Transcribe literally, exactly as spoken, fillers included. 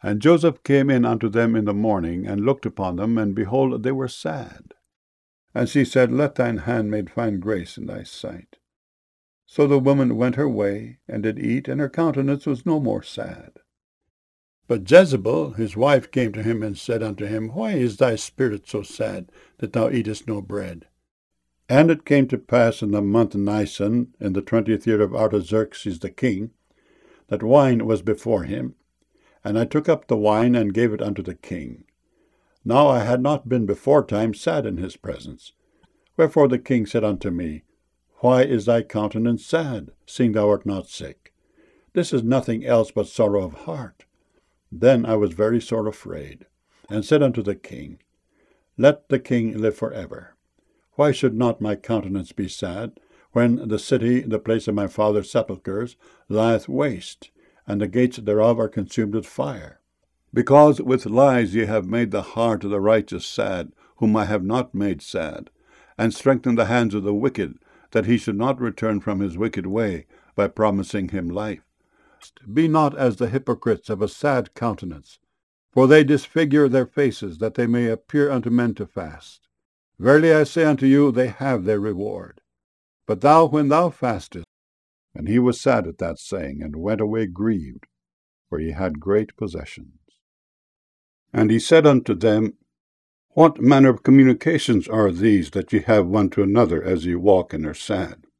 And Joseph came in unto them in the morning, and looked upon them, and behold, they were sad. And she said, Let thine handmaid find grace in thy sight. So the woman went her way, and did eat, and her countenance was no more sad. But Jezebel his wife came to him, and said unto him, Why is thy spirit so sad, that thou eatest no bread? And it came to pass in the month Nisan, in the twentieth year of Artaxerxes the king, that wine was before him. And I took up the wine, and gave it unto the king. Now I had not been beforetime sad in his presence. Wherefore the king said unto me, Why is thy countenance sad, seeing thou art not sick? This is nothing else but sorrow of heart. Then I was very sore afraid, and said unto the king, Let the king live for ever. Why should not my countenance be sad, when the city, the place of my father's sepulchres, lieth waste, and the gates thereof are consumed with fire? Because with lies ye have made the heart of the righteous sad, whom I have not made sad, and strengthened the hands of the wicked, that he should not return from his wicked way, by promising him life. Be not as the hypocrites of a sad countenance, for they disfigure their faces, that they may appear unto men to fast. Verily I say unto you, they have their reward. But thou, when thou fastest— And he was sad at that saying, and went away grieved, for he had great possessions. And he said unto them, What manner of communications are these that ye have one to another, as ye walk and are sad?